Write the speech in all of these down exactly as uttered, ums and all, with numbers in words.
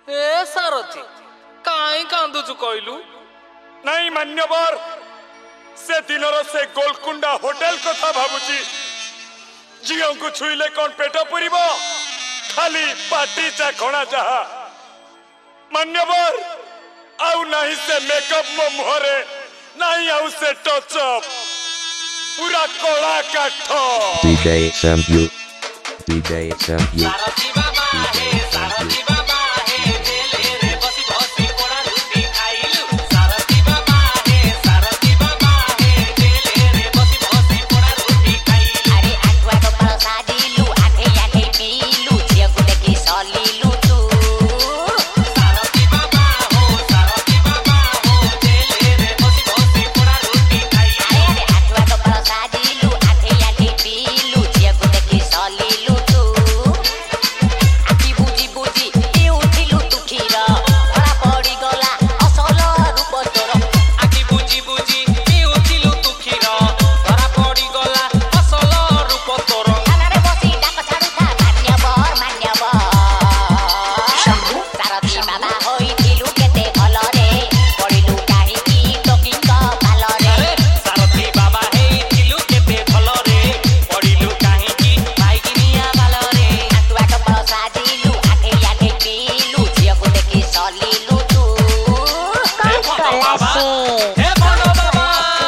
ए सारथी काई कांदुचु कहलु नहीं मान्यवर से दिनर से गोलकुंडा होटल कथा भाबुची झील को छुईले कौन पेट पुरीब खाली पाटी चाखणा जहा मान्यवर आउ नहीं से मेकअप मो मुहरे नहीं आउ से टचअप पूरा कोला काठ डीजे सैम्प्यू डीजे सैम्प्यू सारथी बाबा हे सारथी बाबा हे जेले रे बसी बसी कोड़ा रुटी खाइलु सारथी बाबा हे सारथी बाबा हे जेले रे बसी बसी कोड़ा रुटी खाइलु अरे आठवा कपाल साजिलु आठे आठे पीलु झियो को देखि सलिलु तू सारथी बाबा हो सारथी बाबा हो जेले रे बसी बसी कोड़ा रुटी खाइलु अरे आठवा कपाल साजिलु आठे आठे पीलु झियो को देखि सलिलु तू आखि बुझी बुझी ए उठिलु तू खीर धरा पड़ी गला असल रूप तोर आखि बुझी बुझी मी उठिलु तू खीर धरा पड़ी गला असल रूप तोर खानारे बसी डाक छाडुथा मान्यवर मान्यवर शंभु सारथी बाबा होइथिलु केते भल रे पडिलु काहीकि टोकिंग पाल रे अरे सारथी बाबा हेइथिलु केते भल रे पडिलु काहीकि भाइगिनिया बाल रे आठवा कपाल साजिलु आठे आठे पीलु झियो को देखि सलिलु तू हे भण्ड बाबा हे भण्ड बाबा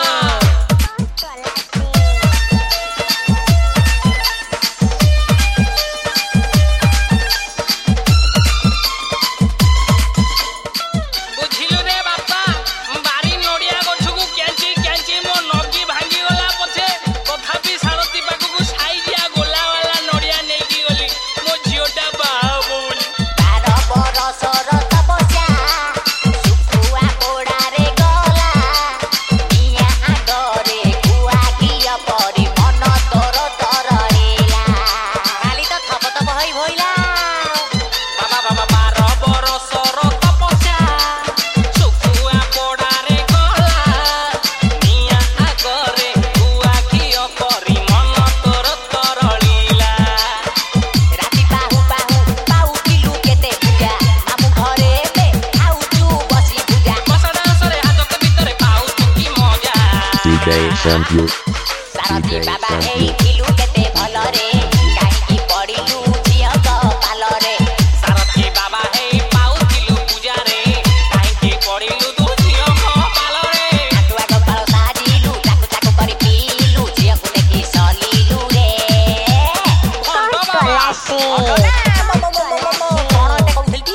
बुझिलु रे बापा बारी नोडिया गछुकु केंची केंची मो नगी भांगी गला पछे तथापि सारथी पाखकु साइजिया गोला वाला नोडिया नेकी गली मो झियोटा बाहा बोली बार बरसर तपस्या सुखुआ पोड़ारे गला निया आगरे गुआ घिया परी मन तोर तरलिला खाली त थप थप होइ भइला बाबा बाबा बार बरसर तपस्या सुखुआ पोड़ारे गला निया आगरे गुआ घिया परी मन तोर तरलिला राति पाहु पाहु पाउथिलु केते पूजा मामु घरे बे खाउछु बसी पूजा बसडा सरे हातक भितरे पाउछु कि मजा डीजे सैम्प्यू सारथी डीजे बाबा सैम्प्यू हेइथिलु केते भल रे काहीकि पडिलु झियो कपाल रे सारथी बाबा हेइ पाउथिलु पूजा रे काहीकि पडिलु तू झियो म पाल रे आठवा कपाल साजिलु चाकु चाकु करी पीलु झियो को देखि सलिलु रे भण्ड बाबा ना मो मो मो मो मो कोन ते कौथलती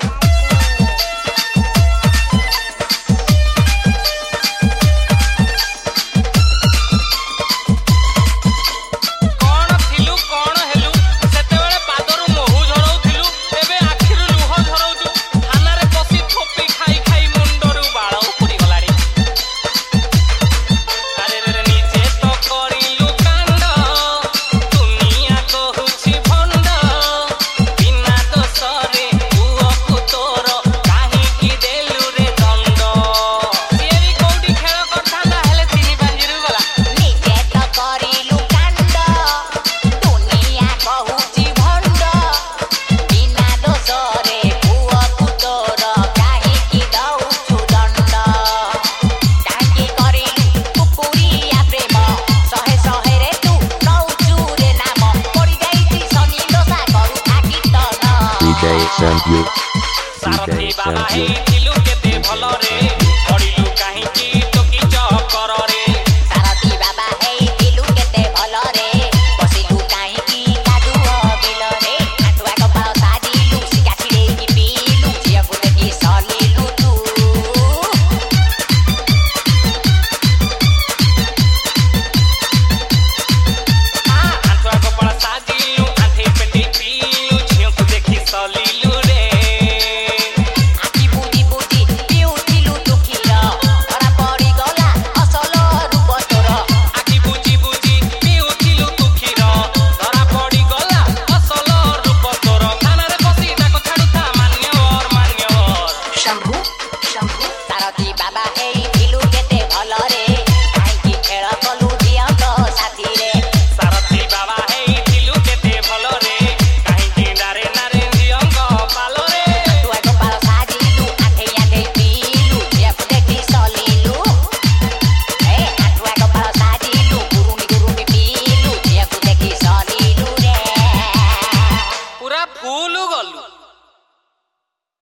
कौन थिलु कौन हेलु सेतेबेले पादरु मोहु झरौथिलु एबे आखिरु लुह झरौछु थानारे बसी थोपी खाई खाई मुंडरु बाळ उपुरी गलाडी अरे रे रे निजे तो करिलु कांड दुनिया कहुछि भंड बिना दोषरे पुअकु तोर काहीकि देलु रे दंड सिए भी कोउडी खेळ करथांदा हेले तिनी बांजिरु गला निजे त करिलु कांड दुनिया कहुछि भंड बिना दोषरे पुअकु तोर काहीकि दउछु दंड काहीकि करिलु कुकुरिया प्रेम सहे सहे रे तू नउछु रे नाम पड़ी जाइछि शनि दशा करू थाकी तन डीजे सैम्प्यू सारथी डीजे बाबा सैम्प्यू हेइथिलु केते भल रे